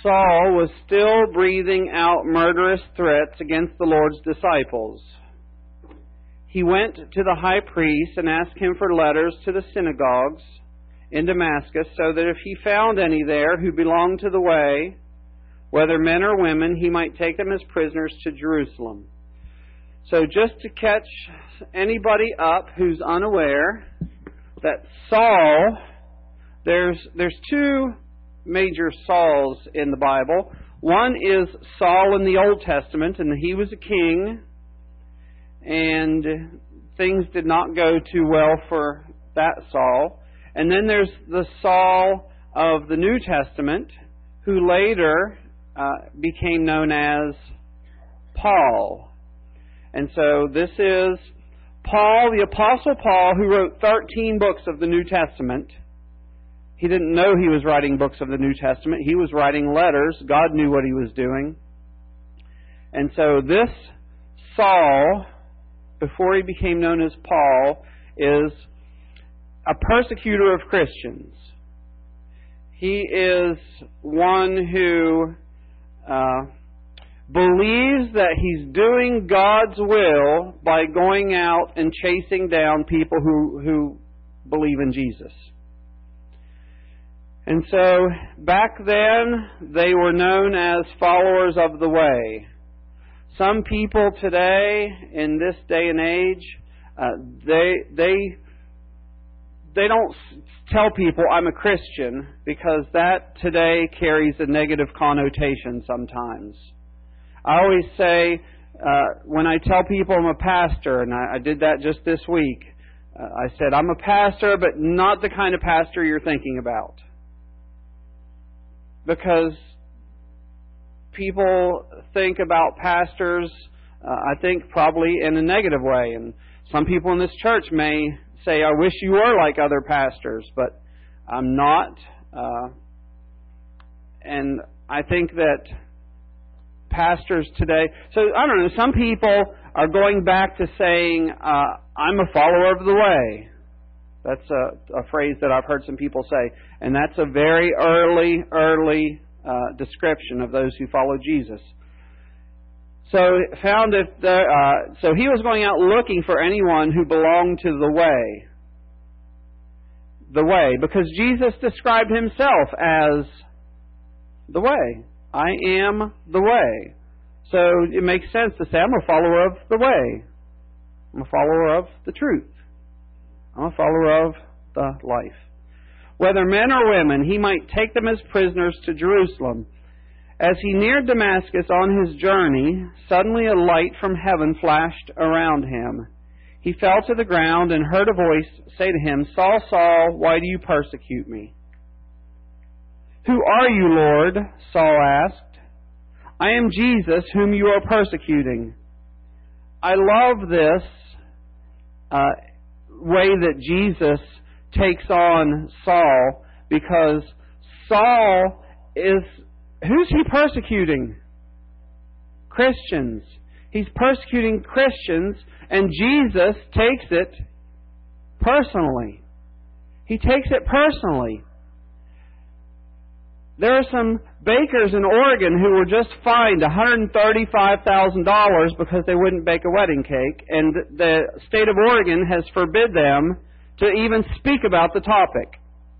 Saul was still breathing out murderous threats against the Lord's disciples. He went to the high priest and asked him for letters to the synagogues in Damascus, so that if he found any there who belonged to the way, whether men or women, he might take them as prisoners to Jerusalem. So just to catch anybody up who's unaware, that Saul, there's two major Sauls in the Bible. One is Saul in the Old Testament, and he was a king, and things did not go too well for that Saul. And then there's the Saul of the New Testament, who later became known as Paul. And so this is Paul, the Apostle Paul, who wrote 13 books of the New Testament. He didn't know he was writing books of the New Testament. He was writing letters. God knew what he was doing. And so this Saul, before he became known as Paul, is a persecutor of Christians. He is one who believes that he's doing God's will by going out and chasing down people who believe in Jesus. And so back then they were known as followers of the way. Some people today, in this day and age, they don't tell people I'm a Christian, because that today carries a negative connotation sometimes. I always say, when I tell people I'm a pastor, and I did that just this week, I said, I'm a pastor, but not the kind of pastor you're thinking about. Because people think about pastors, I think, probably in a negative way. And some people in this church may say, I wish you were like other pastors, but I'm not. And I think that pastors today, so I don't know, some people are going back to saying, I'm a follower of the way. That's a phrase that I've heard some people say. And that's a very early description of those who follow Jesus. So so he was going out looking for anyone who belonged to the way. The way. Because Jesus described himself as the way. I am the way. So it makes sense to say, I'm a follower of the way. I'm a follower of the truth. I'm a follower of the life. Whether men or women, he might take them as prisoners to Jerusalem. As he neared Damascus on his journey, suddenly a light from heaven flashed around him. He fell to the ground and heard a voice say to him, Saul, Saul, why do you persecute me? Who are you, Lord? Saul asked. I am Jesus, whom you are persecuting. I love this way that Jesus takes on Saul, because Saul is, who's he persecuting? Christians. He's persecuting Christians, and Jesus takes it personally. He takes it personally. There are some bakers in Oregon who were just fined $135,000 because they wouldn't bake a wedding cake, and the state of Oregon has forbid them to even speak about the topic.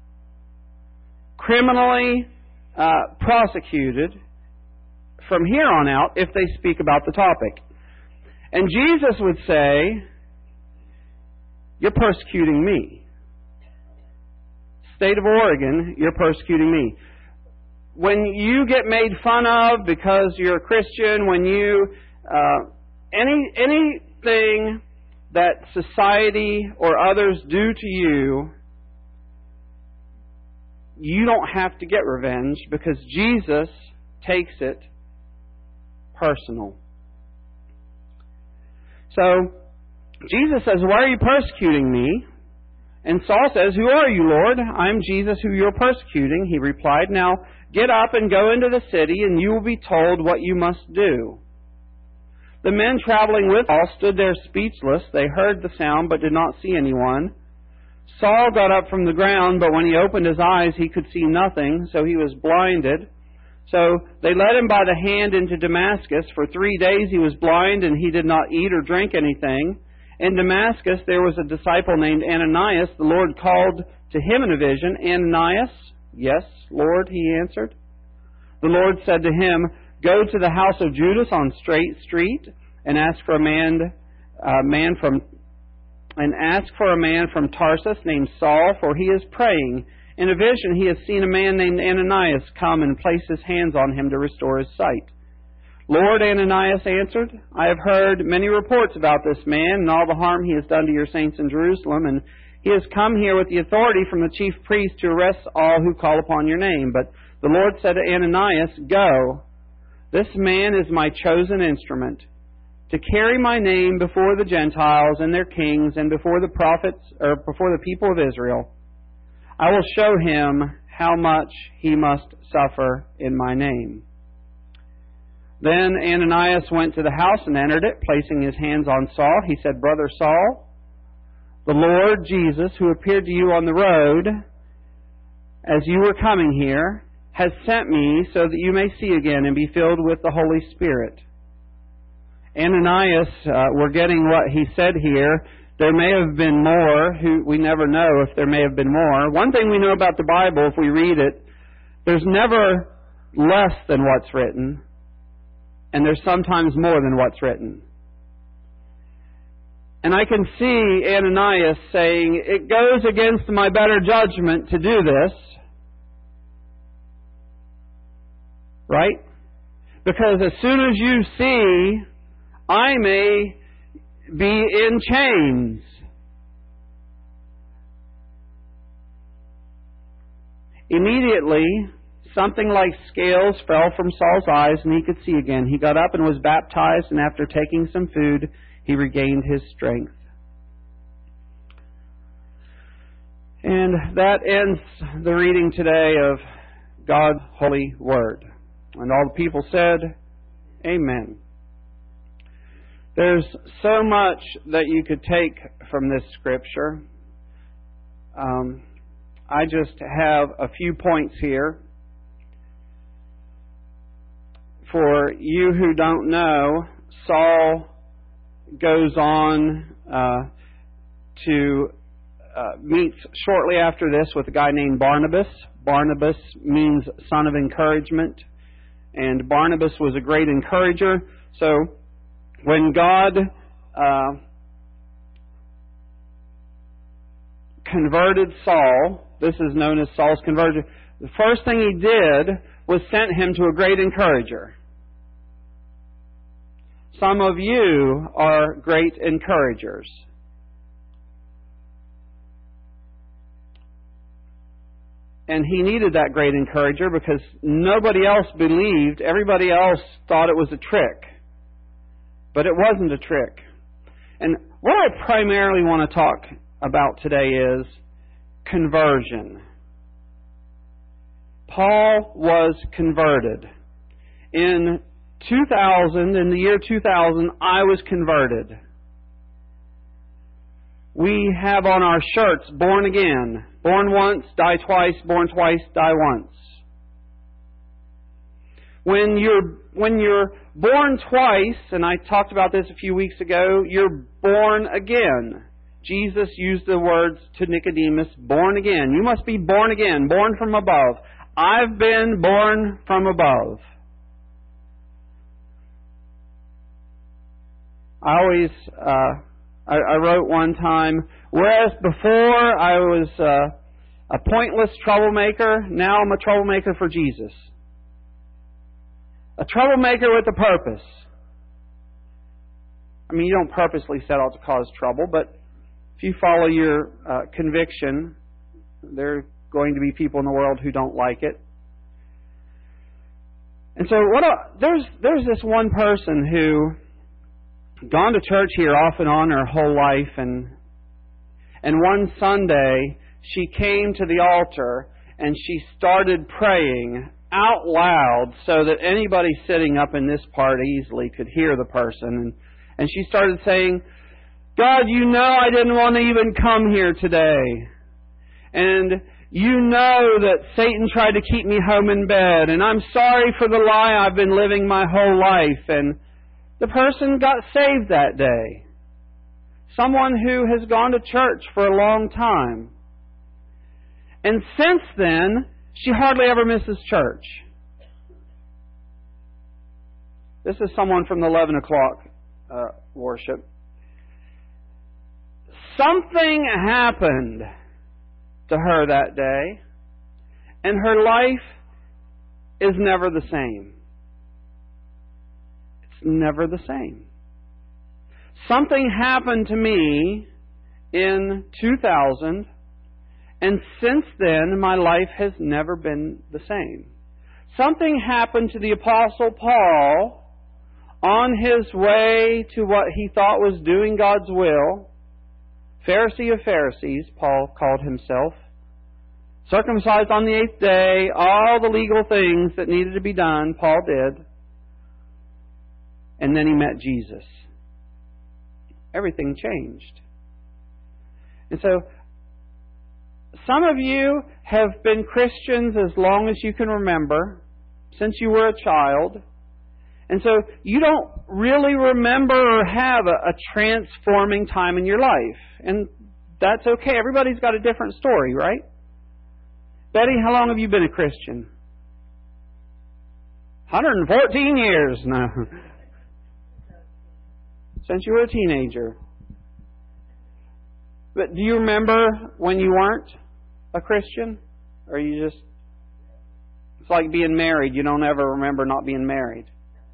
Criminally prosecuted from here on out if they speak about the topic. And Jesus would say, you're persecuting me. State of Oregon, you're persecuting me. When you get made fun of because you're a Christian, when you anything that society or others do to you, you don't have to get revenge, because Jesus takes it personal. So Jesus says, why are you persecuting me? And Saul says, who are you, Lord? I am Jesus who you're persecuting. He replied, now get up and go into the city, and you will be told what you must do. The men traveling with Saul stood there speechless. They heard the sound, but did not see anyone. Saul got up from the ground, but when he opened his eyes, he could see nothing, so he was blinded. So they led him by the hand into Damascus. For 3 days he was blind, and he did not eat or drink anything. In Damascus there was a disciple named Ananias. The Lord called to him in a vision, "Ananias?" "Yes, Lord," he answered. The Lord said to him, "Go to the house of Judas on Straight Street and ask for a man from Tarsus named Saul, for he is praying. In a vision he has seen a man named Ananias come and place his hands on him to restore his sight." "Lord," Ananias answered, "I have heard many reports about this man and all the harm he has done to your saints in Jerusalem, and he has come here with the authority from the chief priest to arrest all who call upon your name." But the Lord said to Ananias, "Go, this man is my chosen instrument to carry my name before the Gentiles and their kings and before the prophets, or before the people of Israel. I will show him how much he must suffer in my name." Then Ananias went to the house and entered it. Placing his hands on Saul, he said, "Brother Saul, the Lord Jesus, who appeared to you on the road as you were coming here, has sent me so that you may see again and be filled with the Holy Spirit." Ananias, we're getting what he said here. There may have been more. We never know if there may have been more. One thing we know about the Bible, if we read it, there's never less than what's written, and there's sometimes more than what's written. And I can see Ananias saying, "It goes against my better judgment to do this." Right? Because as soon as you see, I may be in chains. Immediately, something like scales fell from Saul's eyes, and he could see again. He got up and was baptized, and after taking some food, he regained his strength. And that ends the reading today of God's holy word. And all the people said, Amen. There's so much that you could take from this scripture. I just have a few points here. For you who don't know, Saul goes on to meets shortly after this with a guy named Barnabas. Barnabas means son of encouragement, and Barnabas was a great encourager. So when God converted Saul, this is known as Saul's conversion, the first thing he did was sent him to a great encourager. Some of you are great encouragers. And he needed that great encourager because nobody else believed. Everybody else thought it was a trick. But it wasn't a trick. And what I primarily want to talk about today is conversion. Paul was converted. In the year 2000, I was converted. We have on our shirts, born again. Born once, die twice. Born twice, die once. When you're born twice, and I talked about this a few weeks ago, you're born again. Jesus used the words to Nicodemus, born again. You must be born again, born from above. I've been born from above. I wrote one time, whereas before I was a pointless troublemaker, now I'm a troublemaker for Jesus. A troublemaker with a purpose. I mean, you don't purposely set out to cause trouble, but if you follow your conviction, there are going to be people in the world who don't like it. And so there's this one person who gone to church here off and on her whole life, and one Sunday she came to the altar and she started praying out loud so that anybody sitting up in this part easily could hear the person. And she started saying, God, you know I didn't want to even come here today. And You know that Satan tried to keep me home in bed, and I'm sorry for the lie I've been living my whole life. And the person got saved that day. Someone who has gone to church for a long time. And since then, she hardly ever misses church. This is someone from the 11 o'clock worship. Something happened to her that day, and her life is never the same. It's never the same. Something happened to me in 2000, and since then my life has never been the same. Something happened to the Apostle Paul on his way to what he thought was doing God's will. Pharisee of Pharisees, Paul called himself. Circumcised on the 8th day, all the legal things that needed to be done, Paul did. And then he met Jesus. Everything changed. And so, some of you have been Christians as long as you can remember, since you were a child. And so, you don't really remember or have a transforming time in your life. And that's okay. Everybody's got a different story, right? Betty, how long have you been a Christian? 114 years now. Since you were a teenager. But do you remember when you weren't a Christian? Or you just... It's like being married. You don't ever remember not being married.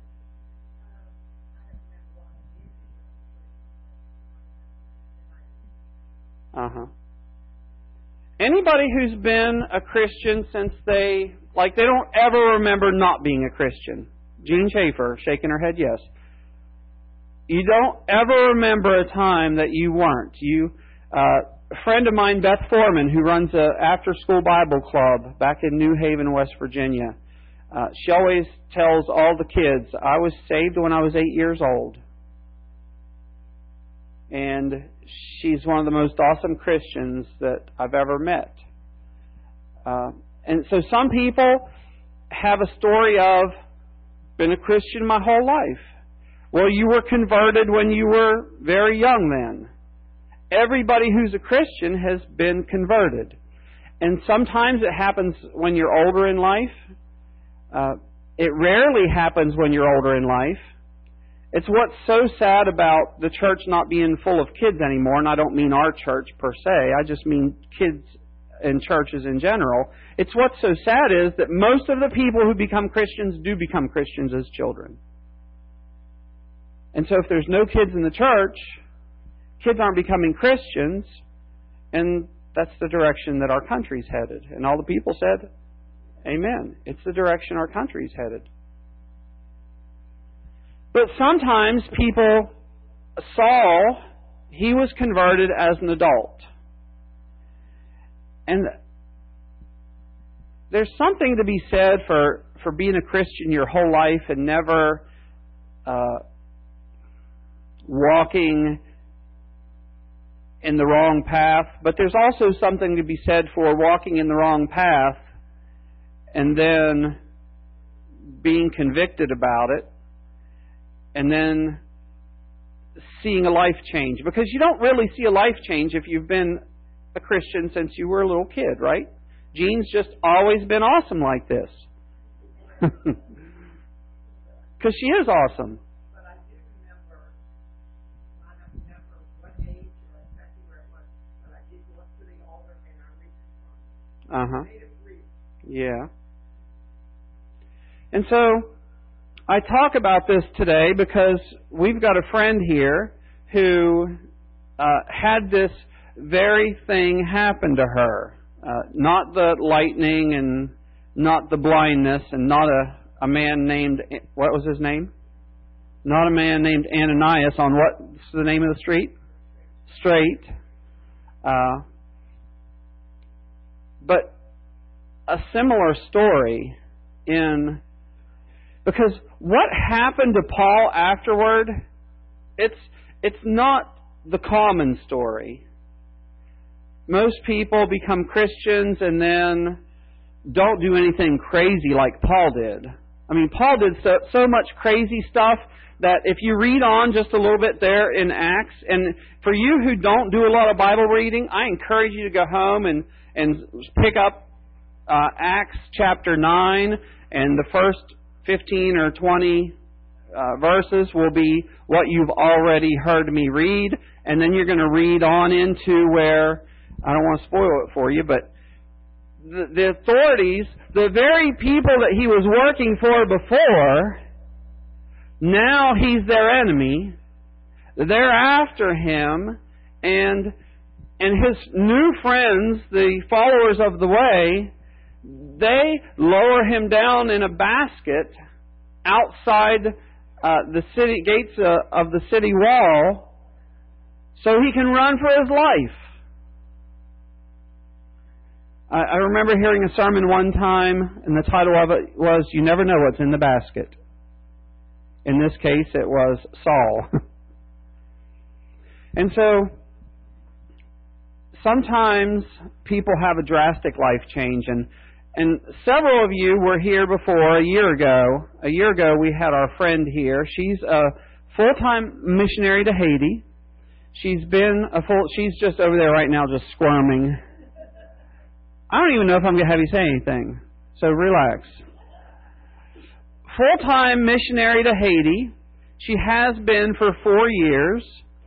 Anybody who's been a Christian since they don't ever remember not being a Christian. Jean Schaefer, shaking her head, yes. You don't ever remember a time that you weren't. A friend of mine, Beth Foreman, who runs a after-school Bible club back in New Haven, West Virginia, she always tells all the kids, I was saved when I was 8 years old. And she's one of the most awesome Christians that I've ever met. And so some people have a story of, been a Christian my whole life. Well, you were converted when you were very young then. Everybody who's a Christian has been converted. And sometimes it happens when you're older in life. It rarely happens when you're older in life. It's what's so sad about the church not being full of kids anymore, and I don't mean our church per se, I just mean kids in churches in general. It's what's so sad is that most of the people who become Christians do become Christians as children. And so if there's no kids in the church, kids aren't becoming Christians, and that's the direction that our country's headed. And all the people said, amen. It's the direction our country's headed. But sometimes people, Saul, he was converted as an adult. And there's something to be said for being a Christian your whole life and never walking in the wrong path. But there's also something to be said for walking in the wrong path and then being convicted about it. And then seeing a life change. Because you don't really see a life change if you've been a Christian since you were a little kid, right? Jean's just always been awesome like this. Because she is awesome. But I do remember, I don't remember what age or exactly where it was, but I did go up to the altar and I reached the front. Yeah. And so I talk about this today because we've got a friend here who had this very thing happen to her. Not the lightning and not the blindness and not a man named, what was his name? Not a man named Ananias on what's the name of the street? Straight. But a similar story in... Because what happened to Paul afterward, it's not the common story. most people become Christians and then don't do anything crazy like Paul did. I mean, Paul did so much crazy stuff that if you read on just a little bit there in Acts, and for you who don't do a lot of Bible reading, I encourage you to go home and pick up Acts chapter 9, and the first 15 or 20 verses will be what you've already heard me read, and then you're going to read on into where, I don't want to spoil it for you, but the authorities, the very people that he was working for before, now he's their enemy. They're after him, and his new friends, the followers of the way, they lower him down in a basket outside the city gates of the city wall so he can run for his life. I remember hearing a sermon one time, and the title of it was, "You Never Know What's in the Basket." In this case, it was Saul. And so, sometimes people have a drastic life change, and several of you were here before a year ago. A year ago, we had our friend here. She's a full-time missionary to Haiti. She's just over there right now, just squirming. I don't even know if I'm going to have you say anything, so relax. Full-time missionary to Haiti. She has been for 4 years.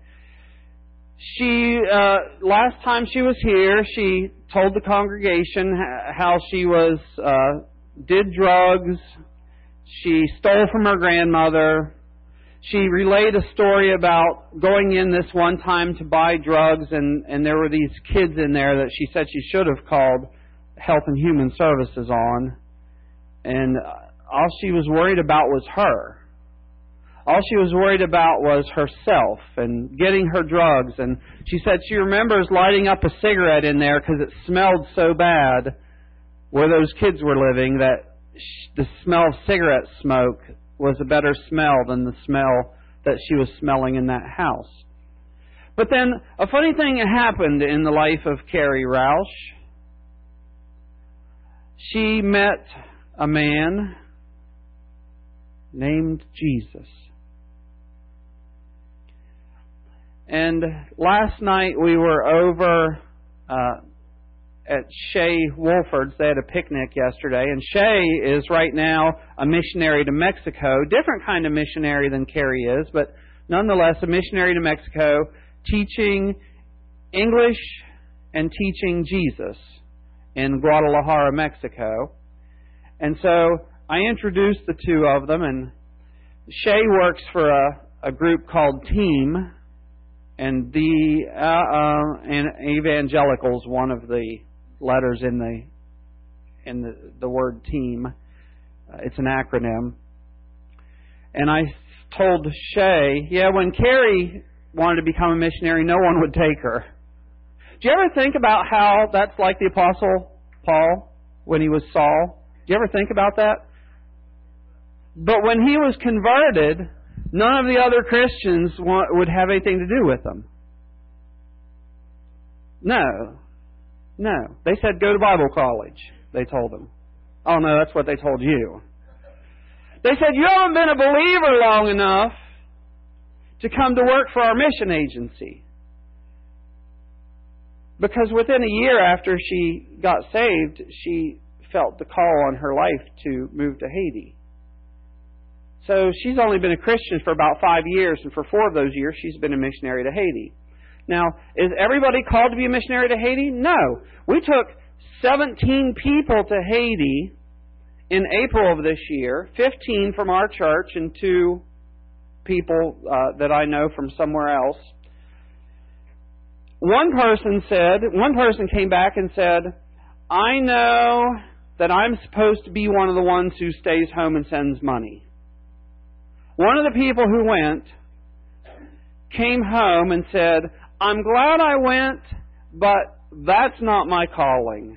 She, last time she was here, she told the congregation how she did drugs. She stole from her grandmother. She relayed a story about going in this one time to buy drugs, and there were these kids in there that she said she should have called Health and Human Services on. And all she was worried about was her. All she was worried about was herself and getting her drugs. And she said she remembers lighting up a cigarette in there because it smelled so bad where those kids were living that the smell of cigarette smoke was a better smell than the smell that she was smelling in that house. But then a funny thing happened in the life of Carrie Roush. She met a man named Jesus. And last night we were over at Shay Wolford's. They had a picnic yesterday. And Shay is right now a missionary to Mexico. Different kind of missionary than Carrie is, but nonetheless a missionary to Mexico, teaching English and teaching Jesus in Guadalajara, Mexico. And so I introduced the two of them, and Shay works for a group called Team, and evangelicals, one of the letters in the word Team. It's an acronym. And I told Shay, when Carrie wanted to become a missionary, no one would take her. Do you ever think about how that's like the Apostle Paul when he was Saul? Do you ever think about that? But when he was converted, none of the other Christians would have anything to do with him. No. They said, go to Bible college, they told him. Oh, no, that's what they told you. They said, you haven't been a believer long enough to come to work for our mission agency. Because within a year after she got saved, she felt the call on her life to move to Haiti. So she's only been a Christian for about 5 years, and for 4 of those years she's been a missionary to Haiti. Now, is everybody called to be a missionary to Haiti? No. We took 17 people to Haiti in April of this year, 15 from our church and 2 people that I know from somewhere else. One person came back and said, I know that I'm supposed to be one of the ones who stays home and sends money. One of the people who went came home and said, I'm glad I went, but that's not my calling.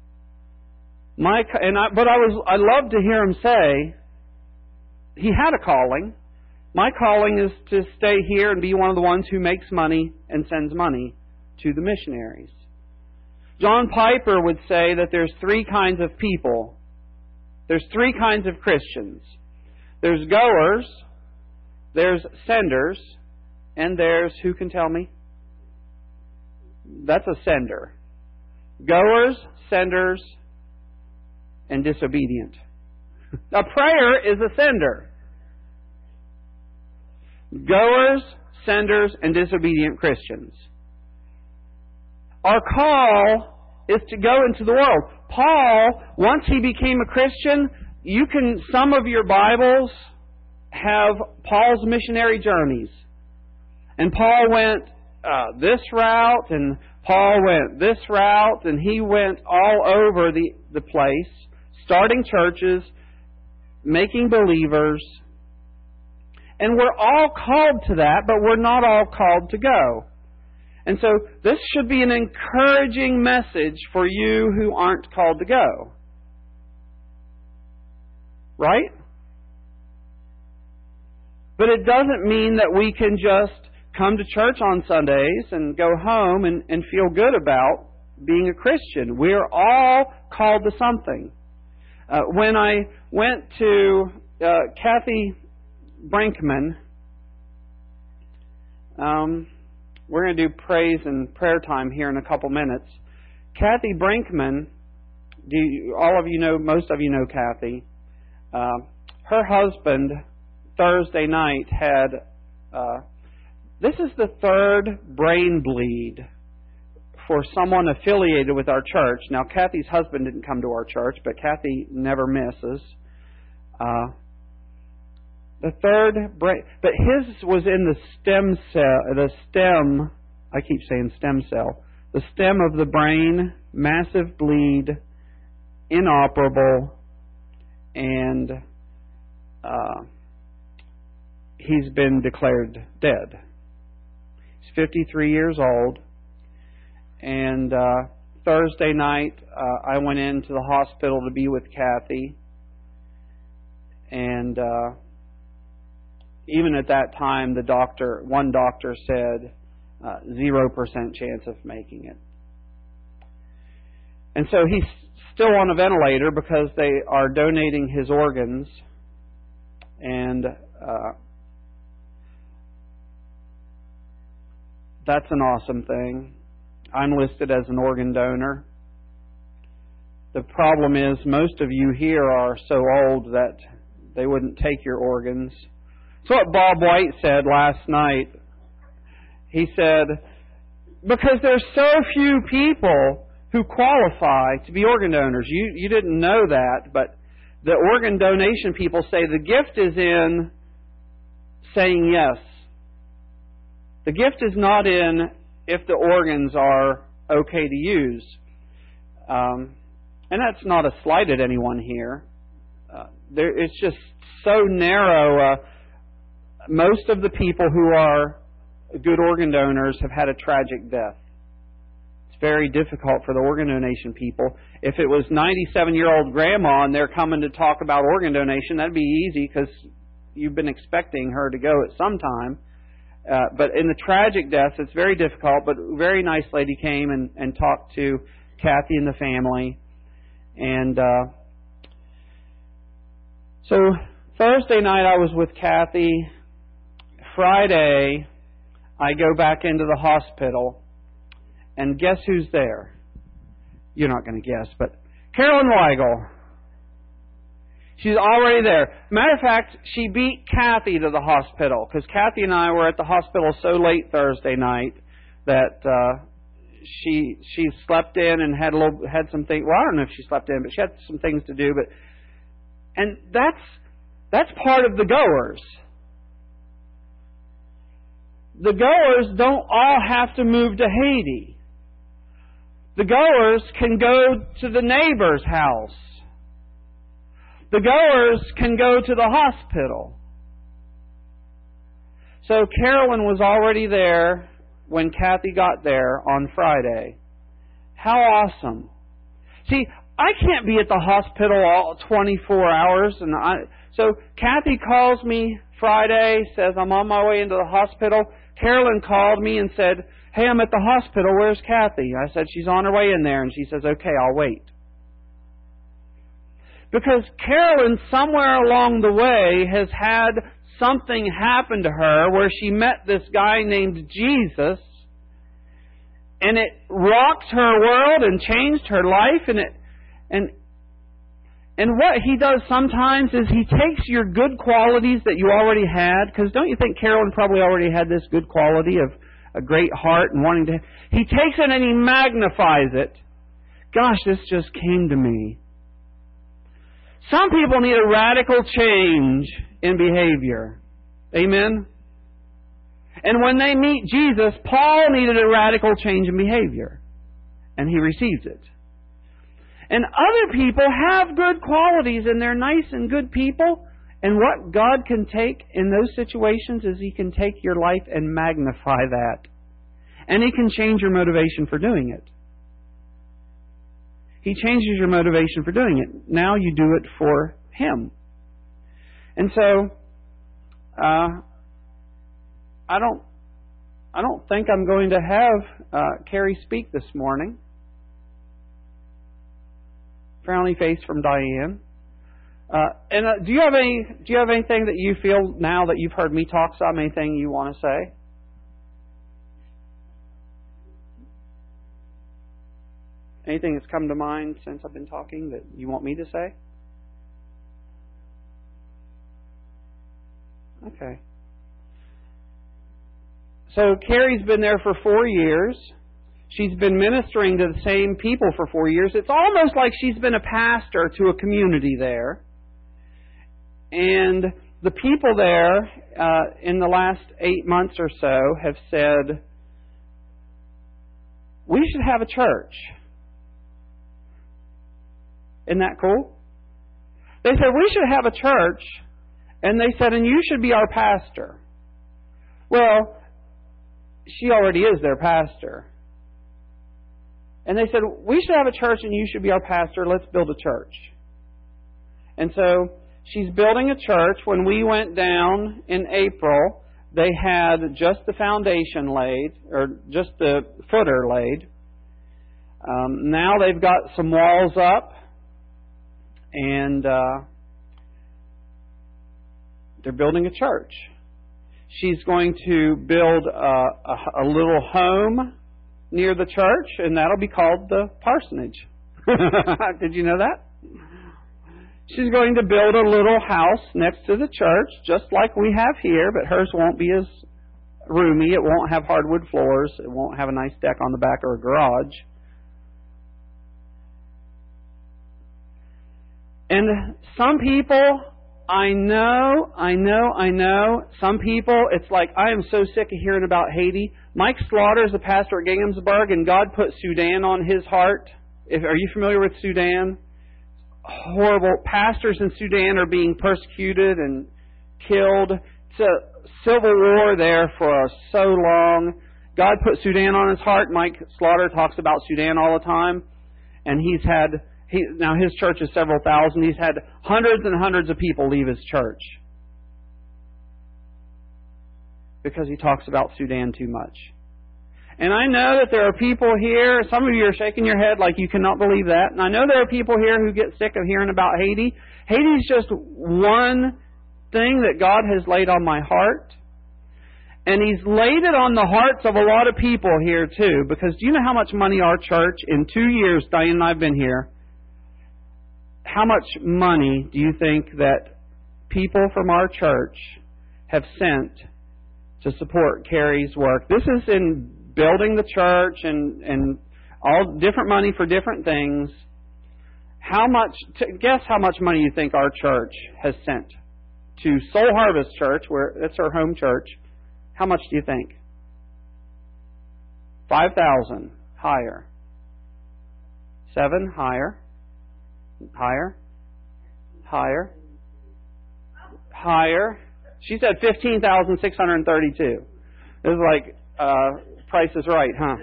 I loved to hear him say he had a calling. My calling is to stay here and be one of the ones who makes money and sends money to the missionaries. John Piper would say that there's three kinds of people. There's three kinds of Christians. There's goers, there's senders, and there's, who can tell me? That's a sender. Goers, senders, and disobedient. A prayer is a sender. Goers, senders, and disobedient Christians. Our call is to go into the world. Paul, once he became a Christian, some of your Bibles have Paul's missionary journeys. And Paul went this route, and Paul went this route, and he went all over the place, starting churches, making believers. And we're all called to that, but we're not all called to go. And so this should be an encouraging message for you who aren't called to go. Right? But it doesn't mean that we can just come to church on Sundays and go home and feel good about being a Christian. We're all called to something. When I went to Kathy Brinkman, we're going to do praise and prayer time here in a couple minutes. Kathy Brinkman, all of you know, most of you know Kathy. Her husband, Thursday night, had, this is the third brain bleed for someone affiliated with our church. Now, Kathy's husband didn't come to our church, but Kathy never misses. The third brain, but his was in the stem cell, I keep saying stem cell, the stem of the brain, massive bleed, inoperable, and he's been declared dead. He's 53 years old, and Thursday night I went into the hospital to be with Kathy, and even at that time, one doctor said 0% chance of making it. And so he's still on a ventilator because they are donating his organs. And that's an awesome thing. I'm listed as an organ donor. The problem is most of you here are so old that they wouldn't take your organs. That's what Bob White said last night. He said, because there's so few people who qualify to be organ donors. You didn't know that, but the organ donation people say the gift is in saying yes. The gift is not in if the organs are okay to use. And that's not a slight at anyone here. It's just so narrow. Most of the people who are good organ donors have had a tragic death. It's very difficult for the organ donation people. If it was 97-year-old grandma and they're coming to talk about organ donation, that'd be easy because you've been expecting her to go at some time. But in the tragic deaths, it's very difficult. But a very nice lady came and talked to Kathy and the family. And so Thursday night I was with Kathy. Friday, I go back into the hospital, and guess who's there? You're not going to guess, but Carolyn Weigel. She's already there. Matter of fact, she beat Kathy to the hospital, because Kathy and I were at the hospital so late Thursday night that she slept in and had some things. Well, I don't know if she slept in, but she had some things to do. And that's part of the goers. The goers don't all have to move to Haiti. The goers can go to the neighbor's house. The goers can go to the hospital. So Carolyn was already there when Kathy got there on Friday. How awesome. See, I can't be at the hospital all 24 hours. So Kathy calls me Friday, says I'm on my way into the hospital. Carolyn called me and said, "Hey, I'm at the hospital. Where's Kathy?" I said, "She's on her way in there." And she says, "Okay, I'll wait." Because Carolyn, somewhere along the way, has had something happen to her where she met this guy named Jesus, and it rocked her world and changed her life. And what He does sometimes is He takes your good qualities that you already had, because don't you think Carolyn probably already had this good quality of a great heart and wanting to... He takes it and He magnifies it. Gosh, this just came to me. Some people need a radical change in behavior. Amen? And when they meet Jesus, Paul needed a radical change in behavior. And he received it. And other people have good qualities and they're nice and good people. And what God can take in those situations is He can take your life and magnify that. And He can change your motivation for doing it. He changes your motivation for doing it. Now you do it for Him. And so, I don't think I'm going to have Carrie speak this morning. Frowny face from Diane. Do you have anything that you feel now that you've heard me talk some? Anything you want to say? Anything that's come to mind since I've been talking that you want me to say? Okay. So Carrie's been there for 4 years. She's been ministering to the same people for 4 years. It's almost like she's been a pastor to a community there. And the people there in the last 8 months or so have said, "We should have a church." Isn't that cool? They said, "We should have a church." And they said, "And you should be our pastor." Well, she already is their pastor. And they said, "We should have a church and you should be our pastor. Let's build a church." And so she's building a church. When we went down in April, they had just the foundation laid, or just the footer laid. Now they've got some walls up. And they're building a church. She's going to build a little home near the church, and that'll be called the parsonage. Did you know that? She's going to build a little house next to the church, just like we have here, but hers won't be as roomy. It won't have hardwood floors. It won't have a nice deck on the back or a garage. And some people, I know, some people, it's like, I am so sick of hearing about Haiti. Mike Slaughter is the pastor at Ginghamsburg, and God put Sudan on his heart. Are you familiar with Sudan? Horrible. Pastors in Sudan are being persecuted and killed. It's a civil war there for so long. God put Sudan on his heart. Mike Slaughter talks about Sudan all the time. And now his church is several thousand. He's had hundreds and hundreds of people leave his church because he talks about Sudan too much. And I know that there are people here, some of you are shaking your head like you cannot believe that. And I know there are people here who get sick of hearing about Haiti. Haiti's just one thing that God has laid on my heart. And He's laid it on the hearts of a lot of people here too. Because do you know how much money our church, in 2 years, Diane and I have been here, how much money do you think that people from our church have sent to support Carrie's work? This is in building the church and all different money for different things. Guess how much money you think our church has sent to Soul Harvest Church, where it's our home church. How much do you think? 5,000. Higher. 7. Higher. Higher. Higher. Higher. She said 15,632. It was like Price is Right, huh?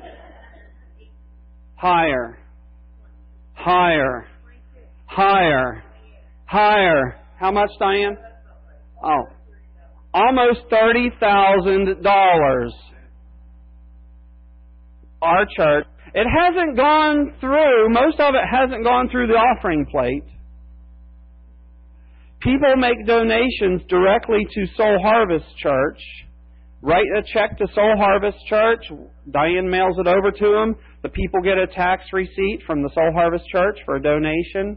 Higher. Higher. Higher. Higher. How much, Diane? Oh. Almost $30,000. our church, it hasn't gone through, most of it hasn't gone through the offering plate. People make donations directly to Soul Harvest Church. Write a check to Soul Harvest Church. Diane mails it over to them. The people get a tax receipt from the Soul Harvest Church for a donation.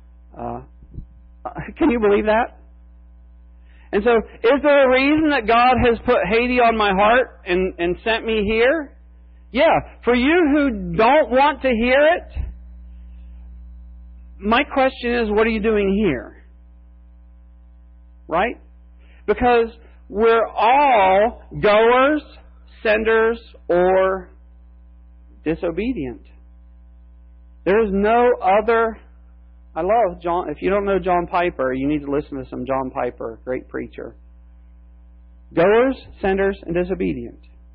Can you believe that? And so, is there a reason that God has put Haiti on my heart and sent me here? Yeah. For you who don't want to hear it, my question is, what are you doing here? Right? Because we're all goers, senders, or disobedient. There is no other. I love John. If you don't know John Piper, you need to listen to some John Piper, great preacher. Goers, senders, and disobedient.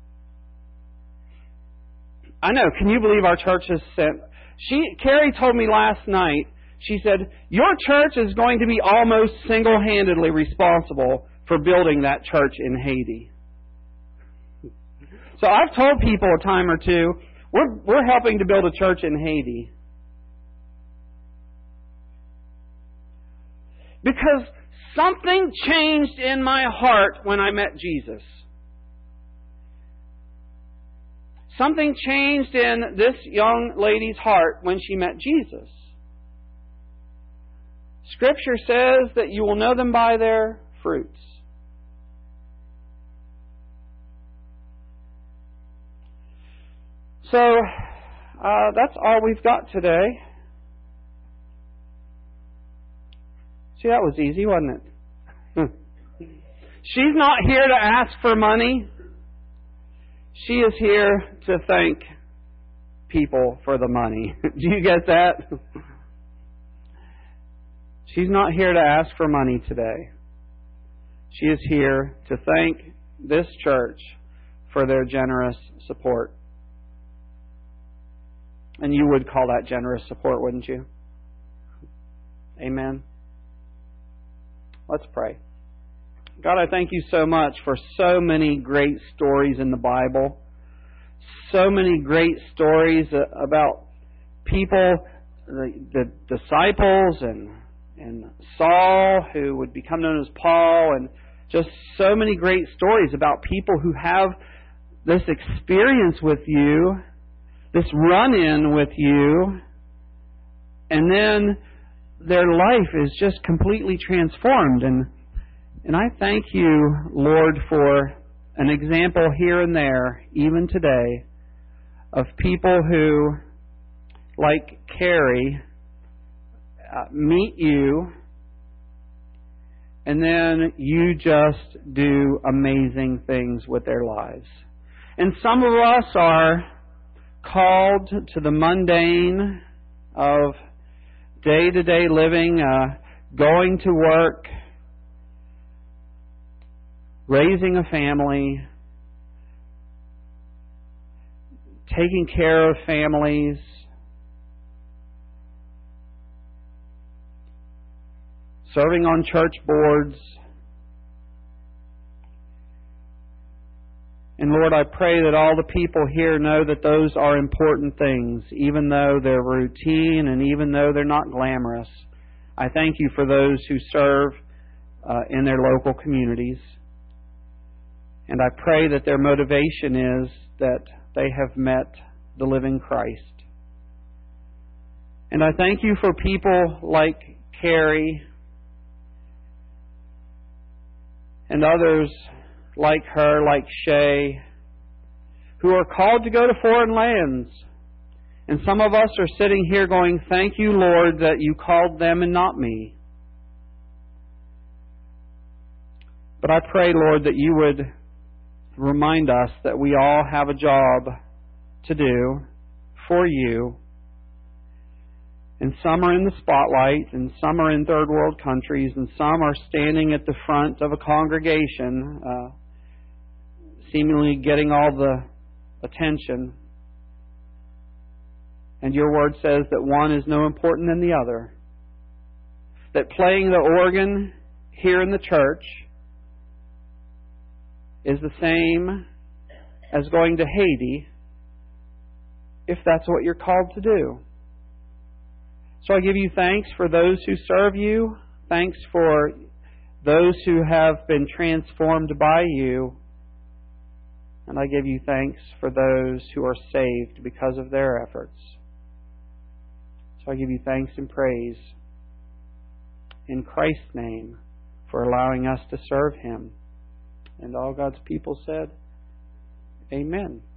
I know. Can you believe our church has sent? Carrie told me last night. She said, your church is going to be almost single-handedly responsible for building that church in Haiti. So I've told people a time or two, we're helping to build a church in Haiti. Because something changed in my heart when I met Jesus. Something changed in this young lady's heart when she met Jesus. Scripture says that you will know them by their fruits. So, that's all we've got today. See, that was easy, wasn't it? She's not here to ask for money. She is here to thank people for the money. Do you get that? She's not here to ask for money today. She is here to thank this church for their generous support. And you would call that generous support, wouldn't you? Amen. Let's pray. God, I thank you so much for so many great stories in the Bible. So many great stories about people, the disciples and Saul, who would become known as Paul, and just so many great stories about people who have this experience with you, this run-in with you, and then their life is just completely transformed. And I thank you, Lord, for an example here and there, even today, of people who, like Carrie, meet you, and then you just do amazing things with their lives. And some of us are called to the mundane of day-to-day living, going to work, raising a family, taking care of families, serving on church boards. And Lord, I pray that all the people here know that those are important things, even though they're routine and even though they're not glamorous. I thank you for those who serve in their local communities. And I pray that their motivation is that they have met the living Christ. And I thank you for people like Carrie and others like her, like Shay, who are called to go to foreign lands. And some of us are sitting here going, thank you, Lord, that you called them and not me. But I pray, Lord, that you would remind us that we all have a job to do for you. And some are in the spotlight, and some are in third world countries, and some are standing at the front of a congregation, seemingly getting all the attention. And your word says that one is no important than the other. That playing the organ here in the church is the same as going to Haiti if that's what you're called to do. So I give you thanks for those who serve you. Thanks for those who have been transformed by you. And I give you thanks for those who are saved because of their efforts. So I give you thanks and praise in Christ's name for allowing us to serve Him. And all God's people said, Amen.